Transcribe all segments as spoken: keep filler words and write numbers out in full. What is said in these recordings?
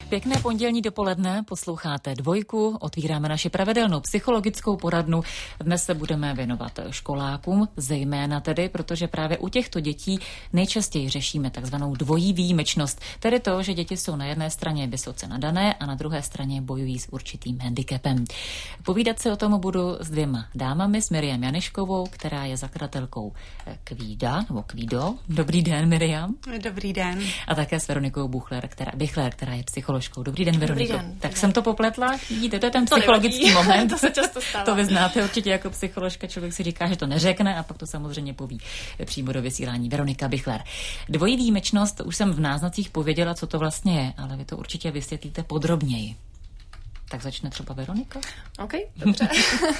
Pěkné pondělní dopoledne, posloucháte Dvojku, otvíráme naši pravidelnou psychologickou poradnu. Dnes se budeme věnovat školákům, zejména tedy, protože právě u těchto dětí nejčastěji řešíme takzvanou dvojí výjimečnost, tedy to, že děti jsou na jedné straně vysoce nadané a na druhé straně bojují s určitým handicapem. Povídat se o tom budu s dvěma dámami, s Miriam Janiškovou, která je zakladatelkou Kvída, nebo Kvído. Dobrý den, Miriam. Dobrý den. A také s Veronikou Buchler, která, Bichler, která je psycholožkou. Dobrý den, Veroniko. Dobrý den. Tak jsem to popletla? Vidíte, to je ten to psychologický nevadí. moment. To se často stává. To vy znáte určitě jako psycholožka. Člověk si říká, že to neřekne a pak to samozřejmě poví přímo do vysílání. Veronika Bichler. Dvojí výjimečnost, už jsem v náznacích pověděla, co to vlastně je, ale vy to určitě vysvětlíte podrobněji. Tak začne třeba Veronika. OK, dobře.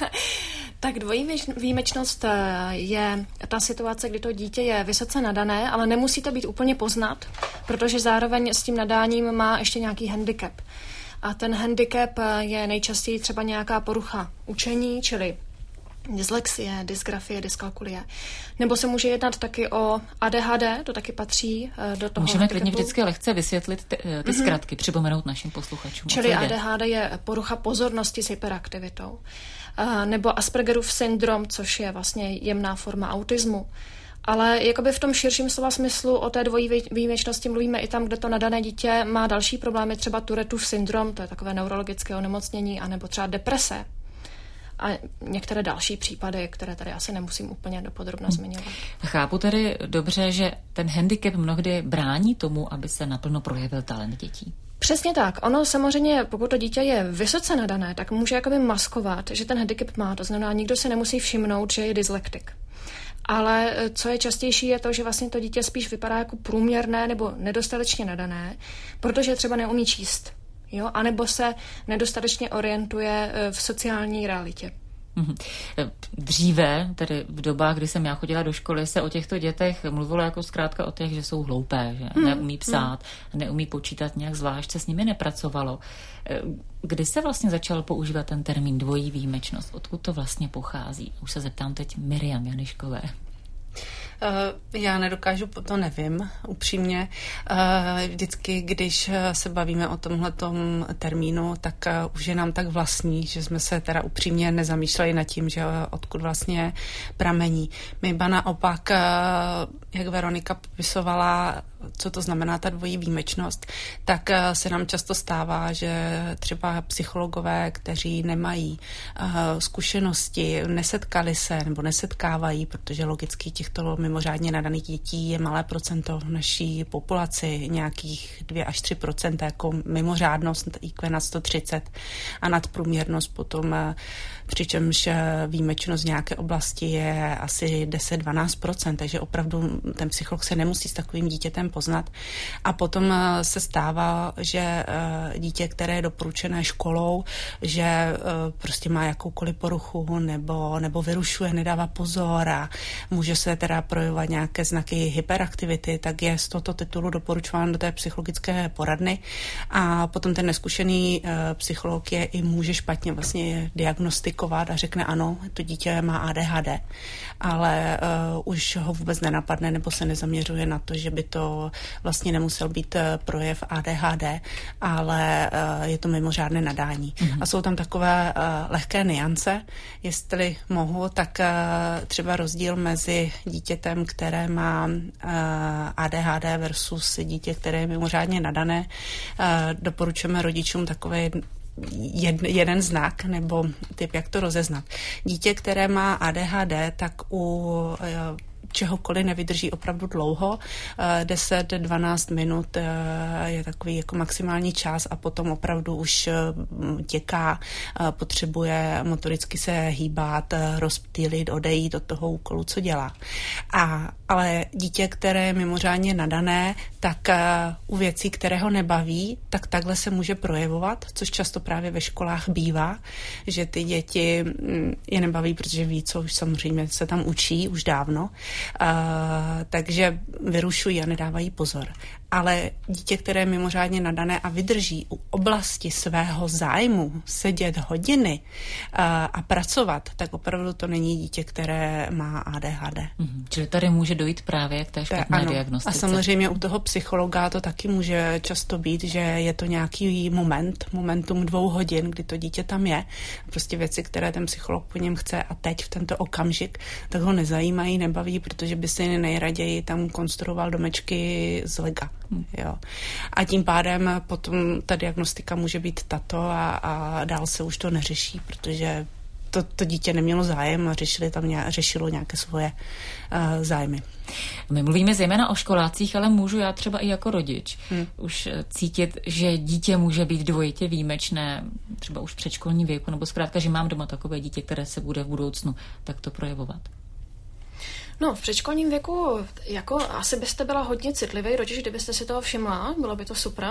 Tak dvojí výjimečnost je ta situace, kdy to dítě je vysoce nadané, ale nemusí to být úplně poznat, protože zároveň s tím nadáním má ještě nějaký handicap. A ten handicap je nejčastěji třeba nějaká porucha učení, čili dyslexie, dysgrafie, dyskalkulie. Nebo se může jednat taky o A D H D, to taky patří do toho. Můžeme klidně vždycky lehce vysvětlit ty, ty mm-hmm. zkratky, připomenout našim posluchačům. Čili A D H D je porucha pozornosti s hyperaktivitou. Nebo Aspergerův syndrom, což je vlastně jemná forma autismu. Ale jakoby v tom širším slova smyslu o té dvojí výjimečnosti mluvíme i tam, kde to nadané dítě má další problémy, třeba Tourettův syndrom, to je takové neurologické onemocnění, anebo třeba deprese. A některé další případy, které tady asi nemusím úplně dopodrobna zmiňovat. Chápu tedy dobře, že ten handicap mnohdy brání tomu, aby se naplno projevil talent dětí. Přesně tak. Ono samozřejmě, pokud to dítě je vysoce nadané, tak může jakoby maskovat, že ten handicap má. To znamená, nikdo si nemusí všimnout, že je dyslektik. Ale co je častější, je to, že vlastně to dítě spíš vypadá jako průměrné nebo nedostatečně nadané, protože třeba neumí číst. Jo? A nebo se nedostatečně orientuje v sociální realitě. Dříve, tedy v dobách, kdy jsem já chodila do školy, se o těchto dětech mluvilo jako zkrátka o těch, že jsou hloupé, že hmm. neumí psát, hmm. neumí počítat nějak zvlášť, se s nimi nepracovalo. Kdy se vlastně začal používat ten termín dvojí výjimečnost? Odkud to vlastně pochází? Už se zeptám teď Miriam Janiškové. Já nedokážu, to nevím, upřímně. Vždycky, když se bavíme o tomhletom termínu, tak už je nám tak vlastní, že jsme se teda upřímně nezamýšleli nad tím, že odkud vlastně pramení. My ba naopak, jak Veronika popisovala, co to znamená ta dvojí výjimečnost, tak se nám často stává, že třeba psychologové, kteří nemají zkušenosti, nesetkali se nebo nesetkávají, protože logicky těchto mimořádně nadaných dětí je malé procento v naší populaci, nějakých dvě až tři procenta jako mimořádnost í kvé nad sto třicet a nadprůměrnost potom, přičemž výjimečnost v nějaké oblasti je asi deset až dvanáct procent, takže opravdu ten psycholog se nemusí s takovým dítětem poznat. A potom se stává, že dítě, které je doporučené školou, že prostě má jakoukoliv poruchu nebo, nebo vyrušuje, nedává pozor a může se teda projevovat nějaké znaky hyperaktivity, tak je z tohoto titulu doporučován do té psychologické poradny a potom ten neskušený psycholog je i může špatně vlastně diagnostikovat a řekne ano, to dítě má A D H D, ale uh, už ho vůbec nenapadne nebo se nezaměřuje na to, že by to vlastně nemusel být projev A D H D, ale uh, je to mimořádné nadání. Mm-hmm. A jsou tam takové uh, lehké nuance, jestli mohu, tak uh, třeba rozdíl mezi dítětem, které má uh, A D H D versus dítě, které je mimořádně nadané. Uh, doporučujeme rodičům takové Jed, jeden znak nebo typ, jak to rozeznat. Dítě, které má A D H D, tak u čehokoliv nevydrží opravdu dlouho. deset až dvanáct minut je takový jako maximální čas a potom opravdu už těká, potřebuje motoricky se hýbat, rozptýlit, odejít od toho úkolu, co dělá. A, ale dítě, které je mimořádně nadané, tak u věcí, které ho nebaví, tak takhle se může projevovat, což často právě ve školách bývá, že ty děti je nebaví, protože ví, co už samozřejmě se tam učí už dávno, Uh, takže vyrušují a nedávají pozor. Ale dítě, které je mimořádně nadané a vydrží u oblasti svého zájmu sedět hodiny a, a pracovat, tak opravdu to není dítě, které má A D H D. Mm-hmm. Čili tady může dojít právě k té špatné ano. diagnostice. A samozřejmě u toho psychologa to taky může často být, že je to nějaký moment, momentum dvou hodin, kdy to dítě tam je. Prostě věci, které ten psycholog po něm chce a teď v tento okamžik, tak ho nezajímají, nebaví, protože by si nejraději tam konstruoval domečky z lega. Hmm. Jo. A tím pádem potom ta diagnostika může být tato a, a dál se už to neřeší, protože to, to dítě nemělo zájem a řešili tam ně, řešilo nějaké svoje uh, zájmy. My mluvíme zejména o školácích, ale můžu já třeba i jako rodič hmm. už cítit, že dítě může být dvojitě výjimečné, třeba už v předškolním věku, nebo zkrátka, že mám doma takové dítě, které se bude v budoucnu takto projevovat. No, v předškolním věku jako asi byste byla hodně citlivý rodič, kdybyste si toho všimla, bylo by to super,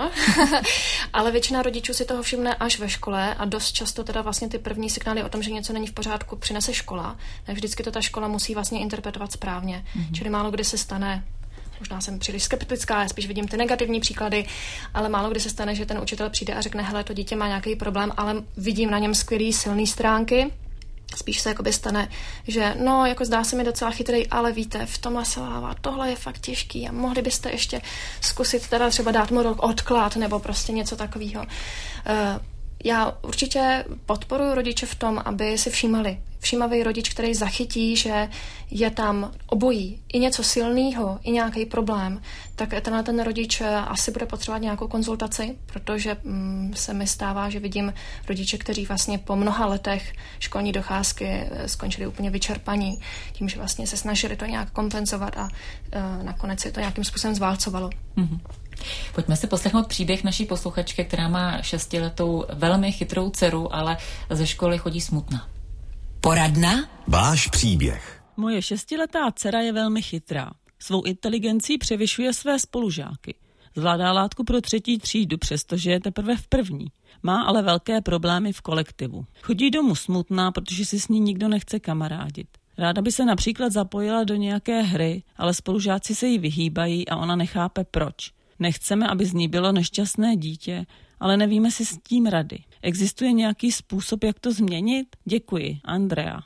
ale většina rodičů si toho všimne až ve škole a dost často teda vlastně ty první signály o tom, že něco není v pořádku, přinese škola, tak vždycky to ta škola musí vlastně interpretovat správně, mm-hmm. čili málo kdy se stane, možná jsem příliš skeptická, já spíš vidím ty negativní příklady, ale málo kdy se stane, že ten učitel přijde a řekne, hele, to dítě má nějaký problém, ale vidím na něm skvělý, silný stránky. Spíš se jakoby stane, že no, jako zdá se mi docela chytrý, ale víte, v tomhle selhává, tohle je fakt těžký a mohli byste ještě zkusit teda třeba dát mu odklad nebo prostě něco takového. Uh, já určitě podporuji rodiče v tom, aby si všímali. Všímavý rodič, který zachytí, že je tam obojí, i něco silného, i nějaký problém, tak tenhle ten rodič asi bude potřebovat nějakou konzultaci, protože mm, se mi stává, že vidím rodiče, kteří vlastně po mnoha letech školní docházky skončili úplně vyčerpaní, tím, že vlastně se snažili to nějak kompenzovat a uh, nakonec se to nějakým způsobem zválcovalo. Mm-hmm. Pojďme si poslechnout příběh naší posluchačky, která má šestiletou velmi chytrou dceru, ale ze školy chodí smutná. Poradna? Váš příběh. Moje šestiletá dcera je velmi chytrá. Svou inteligencí převyšuje své spolužáky. Zvládá látku pro třetí třídu, přestože je teprve v první. Má ale velké problémy v kolektivu. Chodí domů smutná, protože si s ní nikdo nechce kamarádit. Ráda by se například zapojila do nějaké hry, ale spolužáci se jí vyhýbají a ona nechápe proč. Nechceme, aby z ní bylo nešťastné dítě, ale nevíme si s tím rady. Existuje nějaký způsob, jak to změnit? Děkuji, Andrea.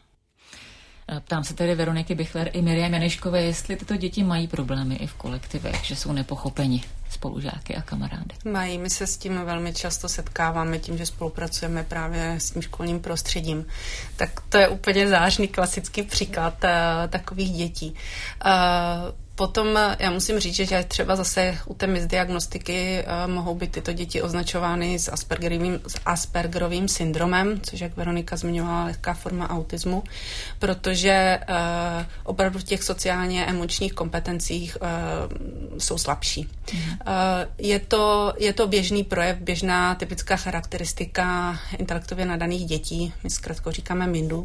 Ptám se tedy Veroniky Bichler i Miriam Janeškové, jestli tyto děti mají problémy i v kolektivech, že jsou nepochopeni spolužáky a kamarády. Mají, my se s tím velmi často setkáváme tím, že spolupracujeme právě s tím školním prostředím. Tak to je úplně zářný klasický příklad uh, takových dětí. Uh, Potom já musím říct, že třeba zase u té misdiagnostiky uh, mohou být tyto děti označovány s Aspergerovým, s Aspergerovým syndromem, což, jak Veronika zmiňovala, lehká forma autismu, protože uh, opravdu v těch sociálně emočních kompetencích uh, jsou slabší. Mm. Uh, je to, je to běžný projev, běžná typická charakteristika intelektově nadaných dětí, my zkrátka říkáme mindu.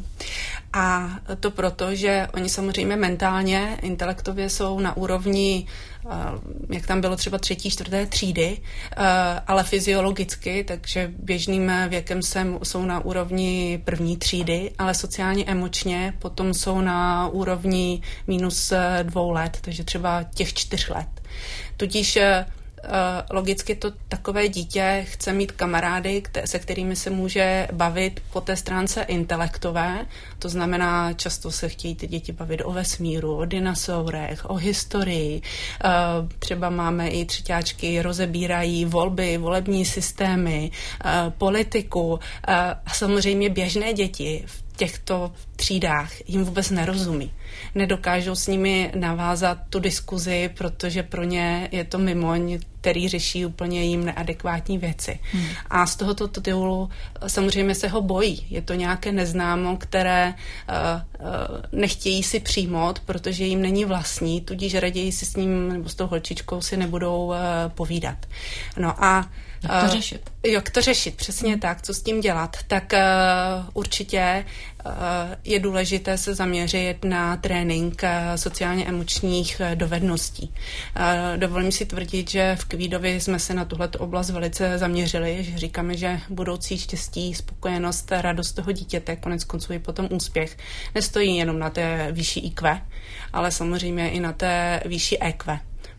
A to proto, že oni samozřejmě mentálně, intelektově jsou na úrovni, jak tam bylo třeba třetí, čtvrté třídy, ale fyziologicky, takže běžným věkem jsou na úrovni první třídy, ale sociálně emočně potom jsou na úrovni minus dvou let, takže třeba těch čtyř let. Tudíž logicky to takové dítě chce mít kamarády, se kterými se může bavit po té stránce intelektové. To znamená, často se chtějí ty děti bavit o vesmíru, o dinosaurech, o historii. Třeba máme i třeťáčky, rozebírají volby, volební systémy, politiku. A samozřejmě běžné děti v těchto třídách jim vůbec nerozumí. Nedokážou s nimi navázat tu diskuzi, protože pro ně je to mimoň, který řeší úplně jim neadekvátní věci. Hmm. A z tohoto titulu samozřejmě se ho bojí. Je to nějaké neznámo, které uh, uh, nechtějí si přijmout, protože jim není vlastní, tudíž raději si s ním nebo s tou holčičkou si nebudou uh, povídat. No a jak to řešit? Uh, jak to řešit, přesně hmm. tak, co s tím dělat. Tak uh, určitě uh, je důležité se zaměřit na trénink uh, sociálně emočních uh, dovedností. Uh, dovolím si tvrdit, že v Kvídovi jsme se na tuhleto oblast velice zaměřili, že říkáme, že budoucí štěstí, spokojenost, radost toho dítěte, konec konců i potom úspěch, nestojí jenom na té výši í kvé, ale samozřejmě i na té výši é kvé.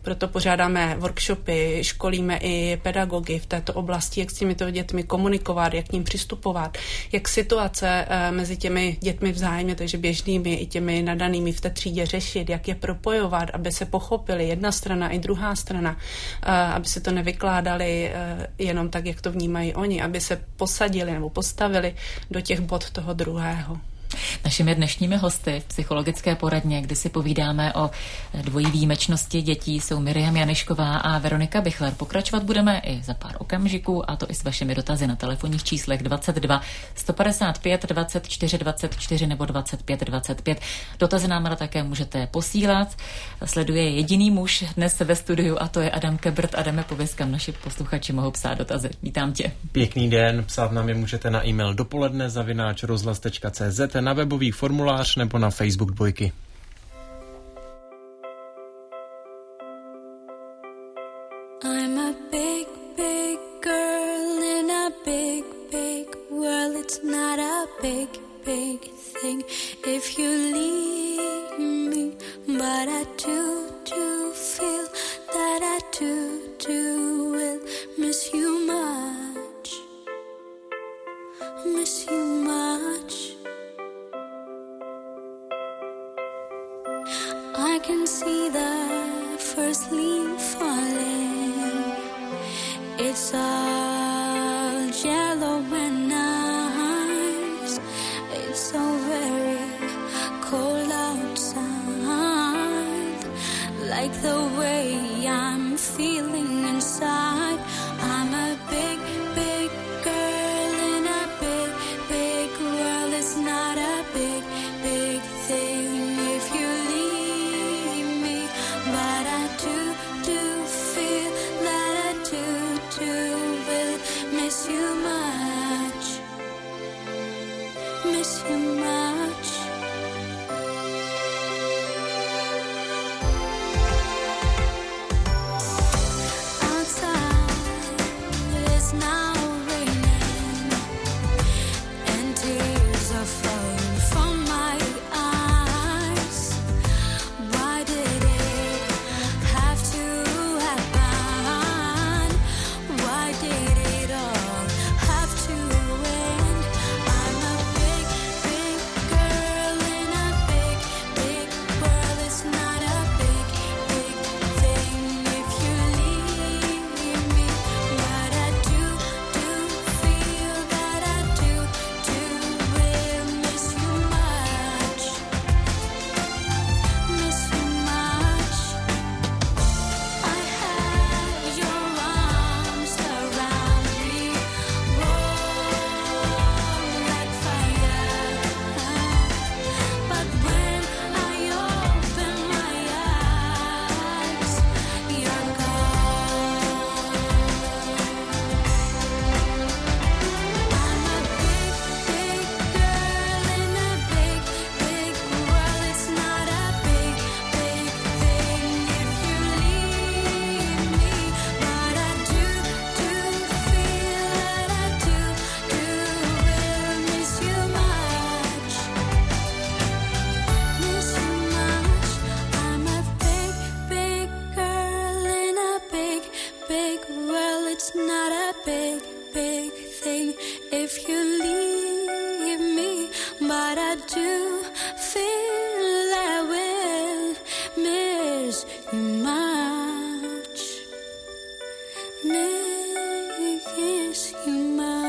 Proto pořádáme workshopy, školíme i pedagogy v této oblasti, jak s těmito dětmi komunikovat, jak k ním přistupovat, jak situace mezi těmi dětmi vzájemně, takže běžnými i těmi nadanými v té třídě řešit, jak je propojovat, aby se pochopili jedna strana i druhá strana, aby se to nevykládali jenom tak, jak to vnímají oni, aby se posadili nebo postavili do těch bod toho druhého. Našimi dnešními hosty v psychologické poradně, kdy si povídáme o dvojí výjimečnosti dětí, jsou Miriam Janyšková a Veronika Bichler. Pokračovat budeme i za pár okamžiků, a to i s vašimi dotazy na telefonních číslech dvacet dva sto padesát pět dvacet čtyři dvacet čtyři nebo dvacet pět dvacet pět. Dotazy nám ale také můžete posílat. Sleduje jediný muž dnes ve studiu, a to je Adam Kebrt. Adame, pověz, kam naši posluchači mohou psát dotazy. Vítám tě. Pěkný den, psát nám je můžete na e-mail dopoledne zavináč rozhlas tečka cé zet, na webový formulář nebo na Facebook Dvojky. I'm a big, big girl in a big, big world. It's not a big, big thing if you leave me, but I do, do feel that I do, do will miss you much, miss you much. I can see the first leaf falling. It's all yellow and nice. It's so very cold outside. Like the way I'm feeling inside. I'm a big, big girl in a big, big world. It's not a big, big thing if you leave me, but I do, do feel that I do, do will miss you much, miss you much. Outside it's now raining and tears are falling from my eyes. Why did it have to happen? Why did it all have to end? I'm a big, big girl in a big, big world. It's not a big, big thing if you leave me, but I do, do feel that I do, do will miss you much, miss you much. I have your arms around me, warm like fire. But when I open my eyes, you're gone. I'm a big, big girl in a big, big world. It's not a big, big thing if you leave me, but I do, do feel that I do, do will miss you much, miss you much. I'm a big, big girl in a big, big world. It's not a big, big thing if you leave me, but I do feel I will miss you much, miss you much.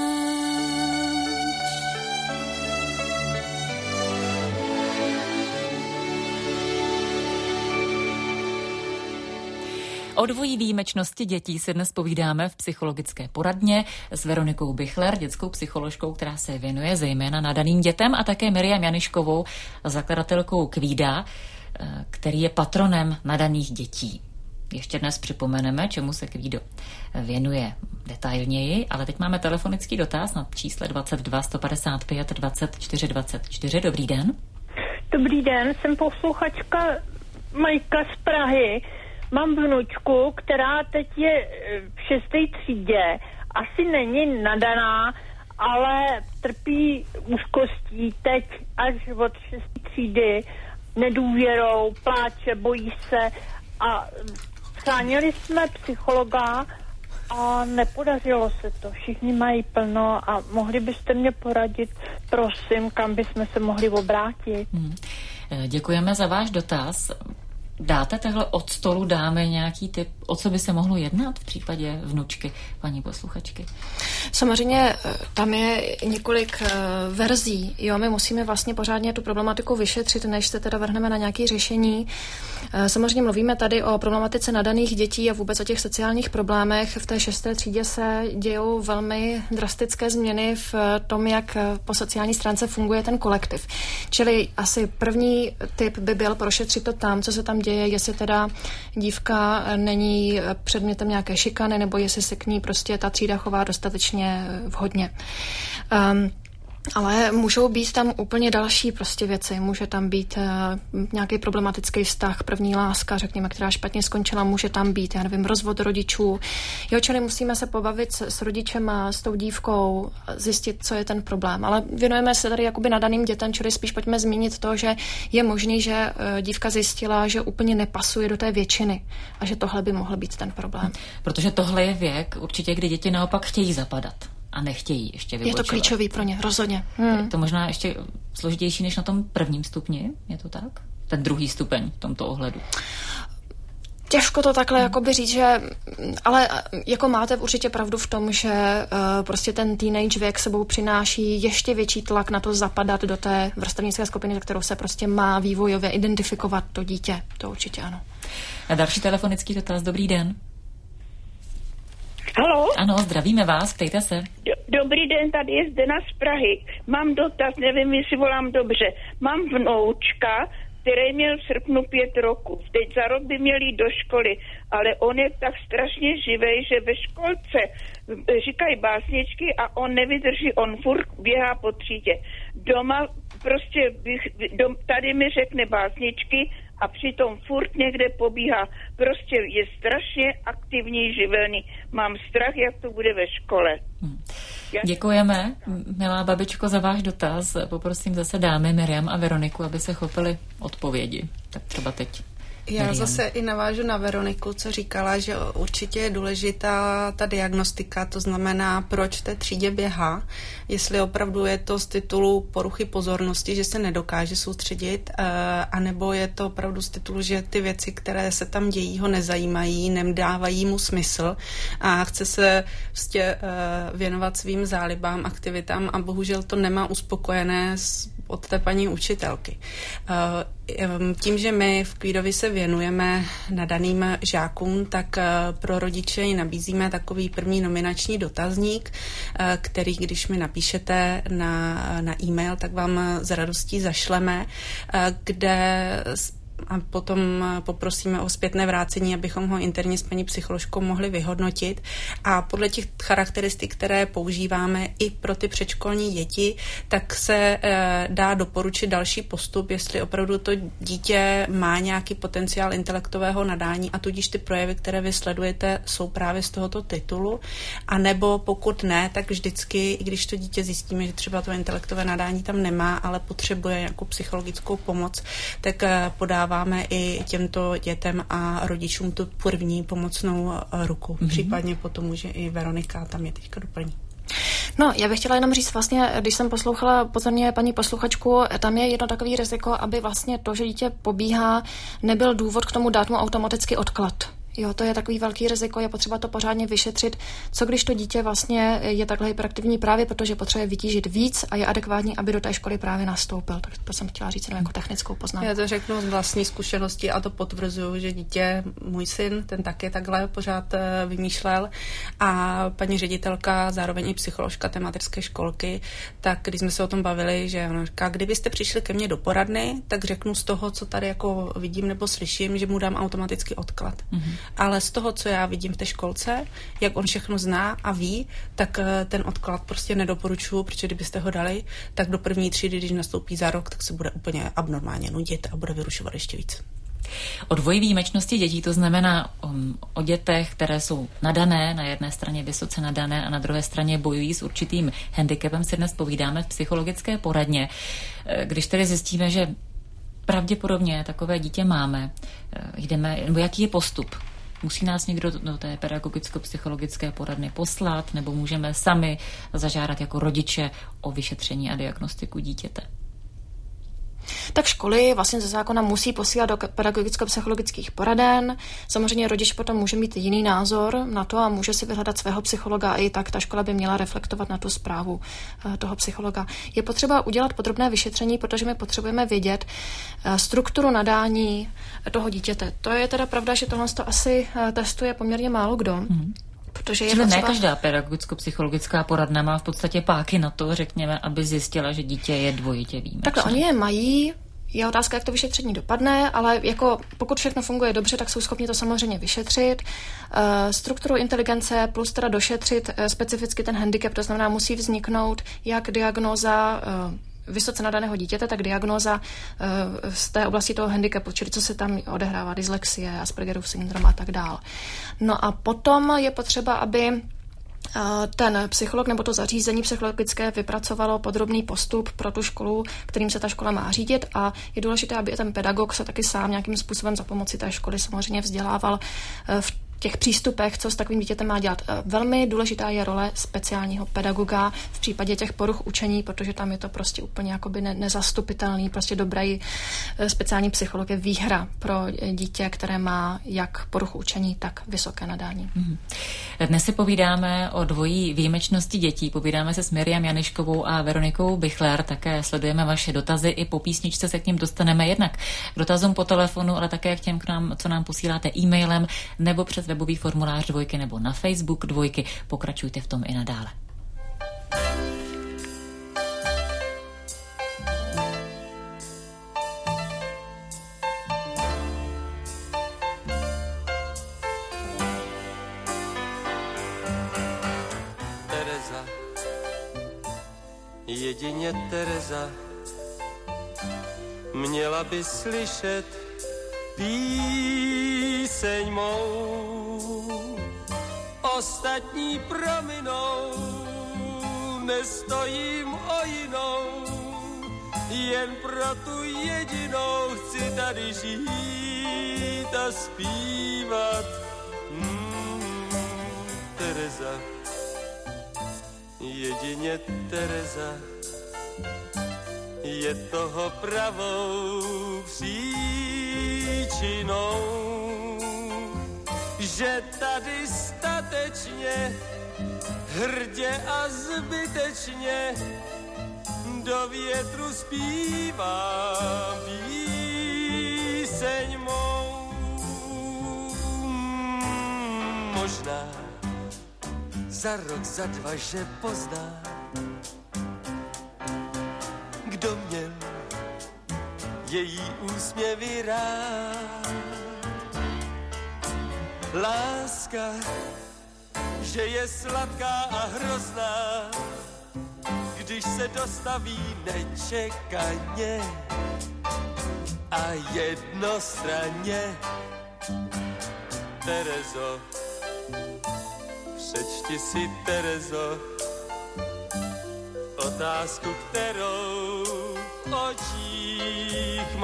O dvojí výjimečnosti dětí se dnes povídáme v psychologické poradně s Veronikou Bichler, dětskou psycholožkou, která se věnuje zejména nadaným dětem, a také Miriam Janyškovou, zakladatelkou Kvída, který je patronem nadaných dětí. Ještě dnes připomeneme, čemu se Kvído věnuje detailněji, ale teď máme telefonický dotaz na čísle dvacet dva sto padesát pět dvacet čtyři dvacet čtyři. Dobrý den. Dobrý den, jsem posluchačka Majka z Prahy. Mám vnučku, která teď je v šesté třídě. Asi není nadaná, ale trpí úzkostí teď až od šesté třídy, nedůvěrou, pláče, bojí se a Scháněli jsme psychologa a nepodařilo se to. Všichni mají plno a mohli byste mě poradit, prosím, kam bychom se mohli obrátit. Hmm. Děkujeme za váš dotaz. Dáte takhle od stolu, dáme nějaký tip, o co by se mohlo jednat v případě vnučky, paní posluchačky? Samozřejmě tam je několik verzí. Jo, my musíme vlastně pořádně tu problematiku vyšetřit, než se teda vrhneme na nějaké řešení. Samozřejmě mluvíme tady o problematice nadaných dětí a vůbec o těch sociálních problémech. V té šesté třídě se dějou velmi drastické změny v tom, jak po sociální stránce funguje ten kolektiv. Čili asi první tip by byl prošetřit to tam, co se tam děje, jestli teda dívka není předmětem nějaké šikany, nebo jestli se k ní prostě ta třída chová dostatečně vhodně. Um, Ale můžou být tam úplně další prostě věci. Může tam být uh, nějaký problematický vztah, první láska, řekněme, která špatně skončila, může tam být, já nevím, rozvod rodičů. Jo, čili musíme se pobavit s, s rodičem a s tou dívkou, zjistit, co je ten problém. Ale věnujeme se tady jakoby nadaným dětem, čili spíš pojďme zmínit to, že je možný, že uh, dívka zjistila, že úplně nepasuje do té většiny a že tohle by mohl být ten problém. Protože tohle je věk určitě, kdy děti naopak chtějí zapadat. A nechtějí ještě vybočovat. Je to klíčový pro ně, rozhodně. Hmm. Je to možná ještě složitější než na tom prvním stupni, je to tak? Ten druhý stupeň v tomto ohledu. Těžko to takhle jakoby říct, že, ale jako máte určitě pravdu v tom, že uh, prostě ten teenage věk sebou přináší ještě větší tlak na to zapadat do té vrstevnické skupiny, za kterou se prostě má vývojově identifikovat to dítě. To určitě ano. A další telefonický dotaz. Dobrý den. Haló? Ano, zdravíme vás, ptejte se. Dobrý den, tady je Zdena z Prahy. Mám dotaz, nevím, jestli volám dobře. Mám vnoučka, který měl v srpnu pět roku. Teď za rok by měl jít do školy, ale on je tak strašně živej, že ve školce říkají básničky a on nevydrží, on furt běhá po třídě. Doma prostě, dom, tady mi řekne básničky a přitom furt někde pobíhá. Prostě je strašně aktivní, živelný. Mám strach, jak to bude ve škole. Hmm. Děkujeme, milá babičko, za váš dotaz. Poprosím zase dámy Miriam a Veroniku, aby se chopili odpovědi. Tak třeba teď. Já Miriam. zase i navážu na Veroniku, co říkala, že určitě je důležitá ta diagnostika, to znamená, proč v té třídě běhá, jestli opravdu je to z titulu poruchy pozornosti, že se nedokáže soustředit, anebo je to opravdu z titulu, že ty věci, které se tam dějí, ho nezajímají, nedávají mu smysl a chce se vlastně věnovat svým zálibám, aktivitám a bohužel to nemá uspokojené od té paní učitelky. Tím, že my v Kvídovi se věnujeme nadaným žákům, tak pro rodiče ji nabízíme takový první nominační dotazník, který, když mi napíšete na, na e-mail, tak vám s radostí zašleme, kde a potom poprosíme o zpětné vrácení, abychom ho interně s paní psycholožkou mohli vyhodnotit. A podle těch charakteristik, které používáme i pro ty předškolní děti, tak se e, dá doporučit další postup, jestli opravdu to dítě má nějaký potenciál intelektového nadání a tudíž ty projevy, které vy sledujete, jsou právě z tohoto titulu. A nebo pokud ne, tak vždycky, i když to dítě zjistíme, že třeba to intelektové nadání tam nemá, ale potřebuje nějakou psychologickou pomoc, tak e, podává dáváme i těmto dětem a rodičům tu první pomocnou ruku. Mm-hmm. Případně potom může i Veronika tam je teďka doplní. No, já bych chtěla jenom říct vlastně, když jsem poslouchala pozorně paní posluchačku, tam je jedno takový riziko, aby vlastně to, že dítě pobíhá, nebyl důvod k tomu dát mu automaticky odklad. Jo, to je takový velký riziko, je potřeba to pořádně vyšetřit. Co když to dítě vlastně je takhle hyperaktivní právě protože potřebuje vytížit víc a je adekvátní, aby do té školy právě nastoupil. Tak to jsem chtěla říct jenom jako technickou poznámku. Já to řeknu z vlastní zkušenosti a to potvrzuju, že dítě, můj syn, ten taky takhle pořád vymýšlel a paní ředitelka, zároveň i psycholožka tematické školky, tak když jsme se o tom bavili, že ona říká, kdybyste přišli ke mně do poradny, tak řeknu z toho, co tady jako vidím nebo slyším, že mu dám automaticky odklad. Mm-hmm. Ale z toho, co já vidím v té školce, jak on všechno zná a ví, tak ten odklad prostě nedoporučuju, protože kdybyste ho dali, tak do první třídy, když nastoupí za rok, tak se bude úplně abnormálně nudit a bude vyrušovat ještě víc. O dvojí výjimečnosti dětí, to znamená um, o dětech, které jsou nadané, na jedné straně vysoce nadané a na druhé straně bojují s určitým handicapem, si dnes povídáme v psychologické poradně. Když tedy zjistíme, že pravděpodobně takové dítě máme, jdeme, nebo jaký je postup? Musí nás někdo do té pedagogicko-psychologické poradny poslat, nebo můžeme sami zažádat jako rodiče o vyšetření a diagnostiku dítěte? Tak školy vlastně ze zákona musí posílat do pedagogicko-psychologických poraden. Samozřejmě rodič potom může mít jiný názor na to a může si vyhledat svého psychologa a i tak ta škola by měla reflektovat na tu zprávu toho psychologa. Je potřeba udělat podrobné vyšetření, protože my potřebujeme vědět strukturu nadání toho dítěte. To je teda pravda, že tohle to asi testuje poměrně málo kdo. Mm. Protože Čili potřeba... ne každá pedagogicko-psychologická poradna má v podstatě páky na to, řekněme, aby zjistila, že dítě je dvojitě výjimečné. Takhle oni je mají, je otázka, jak to vyšetření dopadne, ale jako pokud všechno funguje dobře, tak jsou schopni to samozřejmě vyšetřit. Uh, strukturu inteligence plus teda došetřit uh, specificky ten handicap, to znamená, musí vzniknout jak diagnóza uh, vysoce nadaného dítěte, tak diagnóza uh, z té oblasti toho handicapu, čili co se tam odehrává, dyslexie, Aspergerův syndrom a tak dál. No a potom je potřeba, aby ten psycholog nebo to zařízení psychologické vypracovalo podrobný postup pro tu školu, kterým se ta škola má řídit, a je důležité, aby ten pedagog se taky sám nějakým způsobem za pomoci té školy samozřejmě vzdělával v těch přístupech, co s takovým dítětem má dělat. Velmi důležitá je role speciálního pedagoga v případě těch poruch učení, protože tam je to prostě úplně jakoby ne, nezastupitelný, prostě dobrý speciální psycholog je výhra pro dítě, které má jak poruchu učení, tak vysoké nadání. Dnes si povídáme o dvojí výjimečnosti dětí. Povídáme se s Miriam Janyškovou a Veronikou Bichler. Také sledujeme vaše dotazy, i po písničce se k nim dostaneme jednak k dotazům po telefonu, ale také k těm, k nám, co nám posíláte e-mailem nebo přes webový formulář Dvojky nebo na Facebook Dvojky. Pokračujte v tom i nadále. Tereza, jedině Tereza, měla by slyšet píseň mou, ostatní prominou, nestojím o jinou, jen pro tu jedinou chci tady žít a zpívat. Mm, Tereza, jedině Tereza, je toho pravou příčinou, že tady statečně, hrdě a zbytečně do větru zpívám píseň mou. Možná za rok, za dva, že poznám, kdo měl její úsměvy rád. Láska, že je sladká a hrozná, když se dostaví nečekaně a jednostranně. Terezo, přečti si, Terezo, otázku, kterou v očích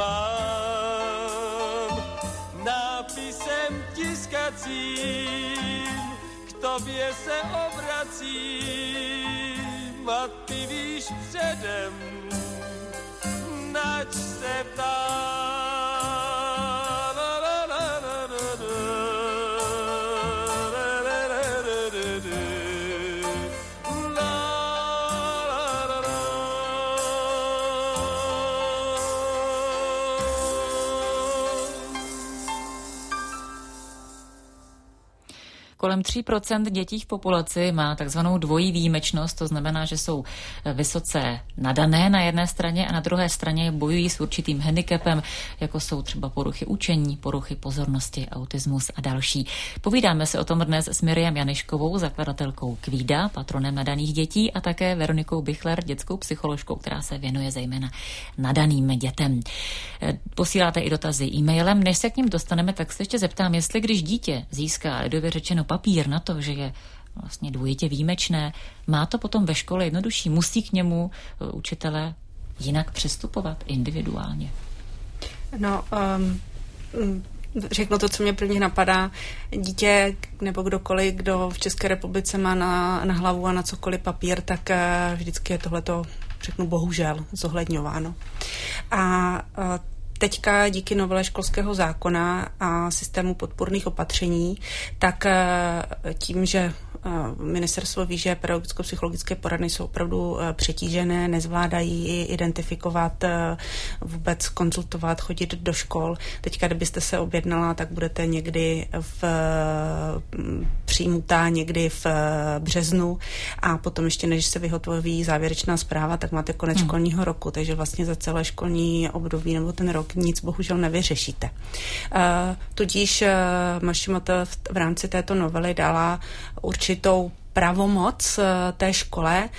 mám, nápisem tiskacím k tobě se obracím a ty víš předem, nač se ptám. Kolem tří procent dětí v populaci má takzvanou dvojí výjimečnost, to znamená, že jsou vysoce nadané na jedné straně a na druhé straně bojují s určitým handicapem, jako jsou třeba poruchy učení, poruchy pozornosti, autismus a další. Povídáme se o tom dnes s Miriam Janyškovou, zakladatelkou Kvída, patronem nadaných dětí, a také Veronikou Bichler, dětskou psycholožkou, která se věnuje zejména nadaným dětem. Posíláte i dotazy e-mailem. Než se k ním dostaneme, tak se ještě zeptám, jestli když dítě získá lidově řečeno papír na to, že je vlastně dvojitě výjimečné, má to potom ve škole jednodušší? Musí k němu učitelé jinak přistupovat individuálně? No, um, řeknu to, co mě prvně napadá. Dítě nebo kdokoliv, kdo v České republice má na, na hlavu a na cokoliv papír, tak vždycky je tohleto, řeknu bohužel, zohledňováno. A teďka díky novele školského zákona a systému podpůrných opatření, tak tím, že ministerstvo ví, že pedagogicko-psychologické poradny jsou opravdu přetížené, nezvládají identifikovat, vůbec konzultovat, chodit do škol. Teďka, kdybyste se objednala, tak budete někdy v přijmutá někdy v březnu a potom ještě, než se vyhotoví závěrečná zpráva, tak máte konec hmm. školního roku, takže vlastně za celé školní období nebo ten rok nic bohužel nevyřešíte. Tudíž MŠMT v rámci této novely dala určitou pravomoc té škole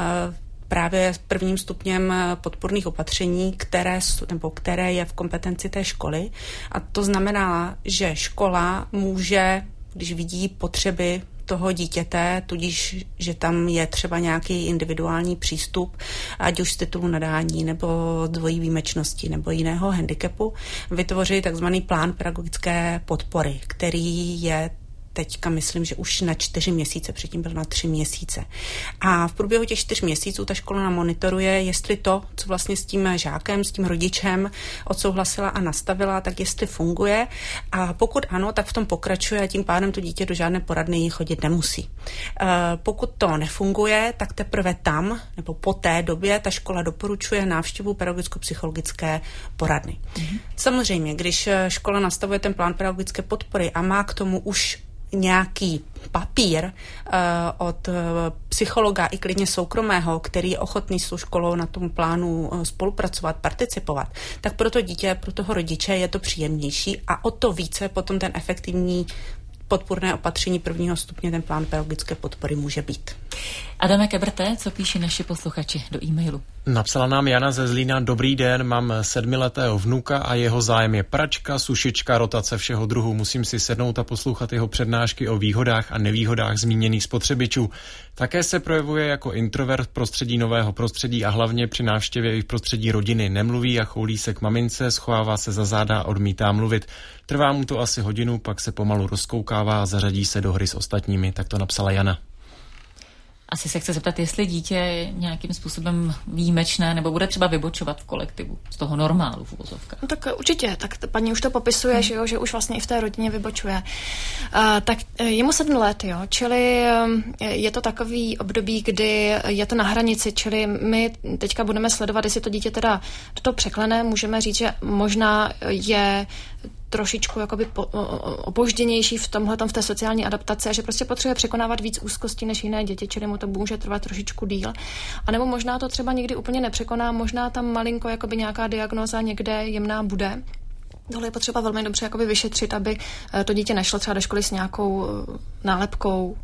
právě prvním stupněm podpůrných opatření, které, nebo které je v kompetenci té školy. A to znamená, že škola může, když vidí potřeby toho dítěte, tudíž, že tam je třeba nějaký individuální přístup, ať už z titulu nadání nebo dvojí výjimečnosti nebo jiného handicapu, vytvoří takzvaný plán pedagogické podpory, který je teďka myslím, že už na čtyři měsíce, předtím byl na tři měsíce. A v průběhu těch čtyř měsíců ta škola monitoruje, jestli to, co vlastně s tím žákem, s tím rodičem odsouhlasila a nastavila, tak jestli funguje. A pokud ano, tak v tom pokračuje a tím pádem to dítě do žádné poradny chodit nemusí. Pokud to nefunguje, tak teprve tam, nebo po té době, ta škola doporučuje návštěvu pedagogicko-psychologické poradny. Mhm. Samozřejmě, když škola nastavuje ten plán pedagogické podpory a má k tomu už nějaký papír uh, od uh, psychologa i klidně soukromého, který je ochotný s tou školou na tom plánu uh, spolupracovat, participovat, tak pro to dítě, pro toho rodiče je to příjemnější a o to více potom ten efektivní podpůrné opatření prvního stupně, ten plán pedagogické podpory může být. Adame Kebrte, co píší naši posluchači do e-mailu? Napsala nám Jana ze Zlína: Dobrý den, mám sedmiletého vnuka a jeho zájem je pračka, sušička, rotace všeho druhu. Musím si sednout a poslouchat jeho přednášky o výhodách a nevýhodách zmíněných spotřebičů. Také se projevuje jako introvert v prostředí nového prostředí a hlavně při návštěvě i v prostředí rodiny. Nemluví a choulí se k mamince, schovává se za záda a odmítá mluvit. Trvá mu to asi hodinu, pak se pomalu rozkoukává a zařadí se do hry s ostatními. Tak to napsala Jana. Asi se chce zeptat, jestli dítě je nějakým způsobem výjimečné nebo bude třeba vybočovat v kolektivu z toho normálu v uvozovkách. No tak určitě, tak t- paní už to popisuje, hmm. že, jo, že už vlastně i v té rodině vybočuje. Uh, tak je mu sedm let, jo, čili um, je to takový období, kdy je to na hranici, čili my teďka budeme sledovat, jestli to dítě teda toto překlene, můžeme říct, že možná je trošičku jakoby po, opožděnější v tomhletom, v té sociální adaptaci a že prostě potřebuje překonávat víc úzkostí než jiné děti, čili mu to může trvat trošičku díl. A nebo možná to třeba nikdy úplně nepřekoná, možná tam malinko jakoby nějaká diagnóza někde jemná bude. Tohle je potřeba velmi dobře jakoby vyšetřit, aby to dítě nešlo třeba do školy s nějakou nálepkou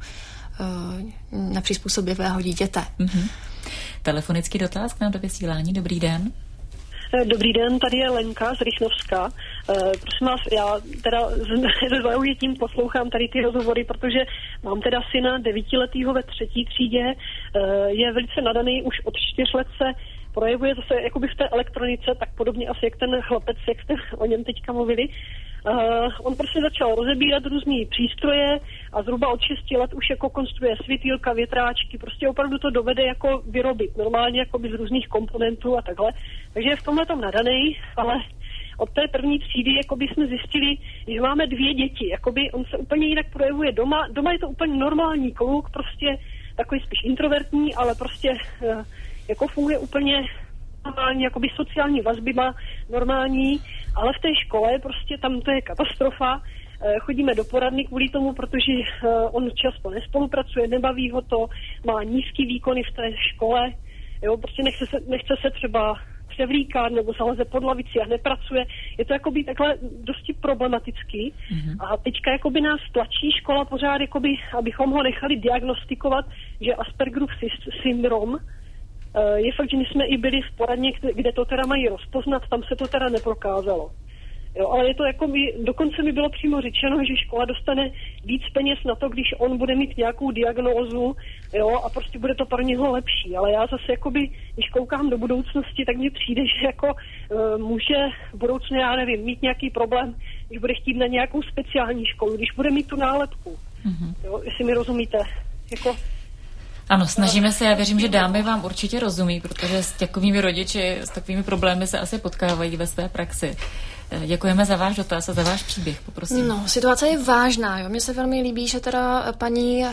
nepřizpůsobivého dítěte. Mm-hmm. Telefonický dotaz k nám do vysílání. Dobrý den. Dobrý den, tady je Lenka z Rychnovska. Uh, prosím vás, já teda s zaujetím poslouchám tady ty rozhovory, protože mám teda syna devítiletýho ve třetí třídě, uh, je velice nadaný, už od čtyř let se projevuje zase jakoby v té elektronice, tak podobně asi jak ten chlapec, jak jste o něm teďka mluvili. Uh, on prostě začal rozebírat různý přístroje a zhruba od šesti let už jako konstruuje světýlka, větráčky, prostě opravdu to dovede jako vyrobit normálně jakoby z různých komponentů a takhle. Takže je v tomhle tom nadanej, ale od té první třídy jakoby jsme zjistili, že máme dvě děti, jakoby on se úplně jinak projevuje doma, doma je to úplně normální kluk, prostě takový spíš introvertní, ale prostě uh, jako funguje úplně normální, jakoby sociální vazby má normální, ale v té škole prostě tam to je katastrofa. Chodíme do poradny kvůli tomu, protože on často nespolupracuje, nebaví ho to, má nízký výkony v té škole, jo, prostě nechce se, nechce se třeba převlíkat nebo zaleze pod lavici a nepracuje. Je to jakoby takhle dosti problematický. Mm-hmm. A teďka jakoby nás tlačí škola pořád, jakoby, abychom ho nechali diagnostikovat, že Aspergerův syndrom. Je fakt, že my jsme i byli v poradně, kde to teda mají rozpoznat, tam se to teda neprokázalo. Jo, ale je to jako by, dokonce mi bylo přímo řečeno, že škola dostane víc peněz na to, když on bude mít nějakou diagnózu, jo, a prostě bude to pro něho lepší. Ale já zase jakoby, když koukám do budoucnosti, tak mně přijde, že jako uh, může v budoucnu, já nevím, mít nějaký problém, když bude chtít na nějakou speciální školu, když bude mít tu nálepku. Mm-hmm. Jo, jestli mi rozumíte. Jako, ano, snažíme se, já věřím, že dámy vám určitě rozumí, protože s takovými rodiči, s takovými problémy se asi potkávají ve své praxi. Děkujeme za váš dotaz a za váš příběh, poprosím. No, situace je vážná, jo. Mně se velmi líbí, že teda paní uh,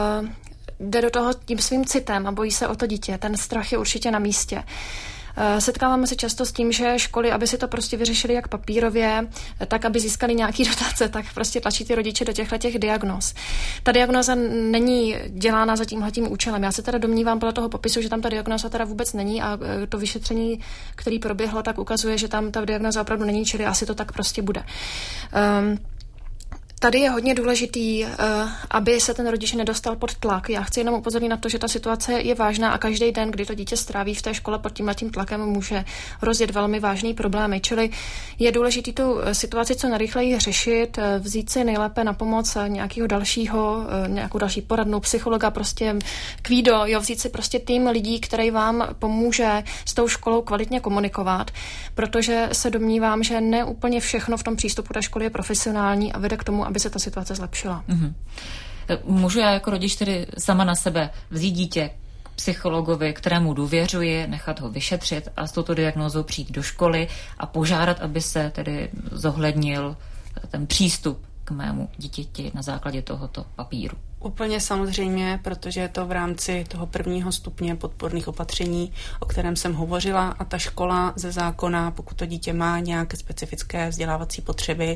jde do toho tím svým citem a bojí se o to dítě. Ten strach je určitě na místě. Setkáváme se často s tím, že školy, aby si to prostě vyřešili jak papírově, tak aby získali nějaký dotace, tak prostě tlačí ty rodiče do těchto těch diagnóz. Ta diagnóza není dělána za tímhletím účelem. Já se teda domnívám podle toho popisu, že tam ta diagnóza teda vůbec není a to vyšetření, který proběhlo, tak ukazuje, že tam ta diagnóza opravdu není, čili asi to tak prostě bude. Um, Tady je hodně důležitý, aby se ten rodič nedostal pod tlak. Já chci jenom upozornit na to, že ta situace je vážná a každý den, kdy to dítě stráví v té škole pod tímhletím tlakem, může rozjet velmi vážný problémy. Čili je důležitý tu situaci co nejrychleji řešit, vzít si nejlépe na pomoc nějakého dalšího, nějakou další poradnu, psychologa, prostě kvído, jo, vzít si prostě tým lidí, který vám pomůže s tou školou kvalitně komunikovat, protože se domnívám, že ne úplně všechno v tom přístupu té školy je profesionální a vede k tomu, aby se ta situace zlepšila. Mm-hmm. Můžu já jako rodič tedy sama na sebe vzít dítě k psychologovi, kterému důvěřuji, nechat ho vyšetřit a s touto diagnózou přijít do školy a požádat, aby se tedy zohlednil ten přístup k mému dítěti na základě tohoto papíru? Úplně samozřejmě, protože je to v rámci toho prvního stupně podporných opatření, o kterém jsem hovořila, a ta škola ze zákona, pokud to dítě má nějaké specifické vzdělávací potřeby,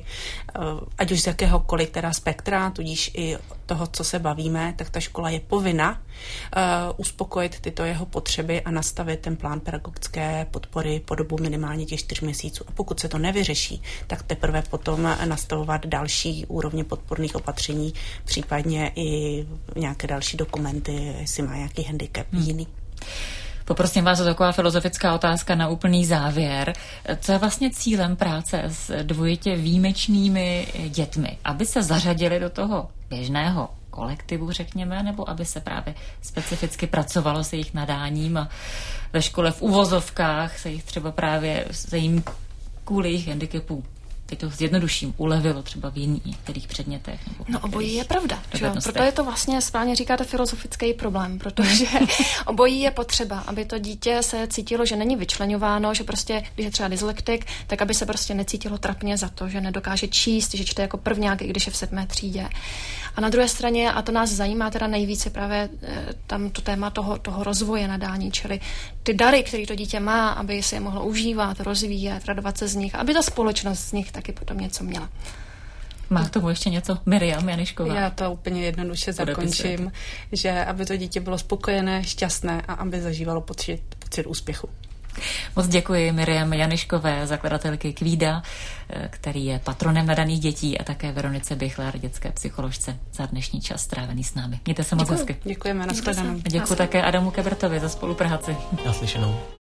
ať už z jakéhokoliv teda spektra, tudíž i toho, co se bavíme, tak ta škola je povinna uh, uspokojit tyto jeho potřeby a nastavit ten plán pedagogické podpory po dobu minimálně těch čtyř měsíců. A pokud se to nevyřeší, tak teprve potom nastavovat další úrovně podporných opatření, případně i nějaké další dokumenty, jestli má nějaký handicap hmm. jiný. Poprosím vás o taková filozofická otázka na úplný závěr. Co je vlastně cílem práce s dvojitě výjimečnými dětmi? Aby se zařadili do toho běžného kolektivu, řekněme, nebo aby se právě specificky pracovalo se jejich nadáním a ve škole v uvozovkách se jich třeba právě se jim kvůli jejich handicapů, teď to zjednoduším, ulevilo třeba v jiných některých předmětech. Nebo no obojí je pravda. Proto je to vlastně, správně říkáte, filozofický problém, protože obojí je potřeba, aby to dítě se cítilo, že není vyčleňováno, že prostě, když je třeba dyslektik, tak aby se prostě necítilo trapně za to, že nedokáže číst, že čte jako prvňák, i když je v sedmé třídě. A na druhé straně, a to nás zajímá teda nejvíce právě tam to téma toho, toho rozvoje nadání, čili ty dary, které to dítě má, aby si je mohlo užívat, rozvíjet, radovat se z nich, aby ta společnost z nich taky potom něco měla. Má k tomu ještě něco Miriam Janišková? Já to úplně jednoduše zakončím, že aby to dítě bylo spokojené, šťastné a aby zažívalo pocit, pocit úspěchu. Moc děkuji Miriam Janiškové, zakladatelky Kvída, který je patronem nadaných dětí, a také Veronice Bichler, dětské psycholožce, za dnešní čas strávený s námi. Mějte se moc hezky. Děkujeme, nashledanou. Děkuji také Adamu Kebertovi za spolupráci. Naslyšenou.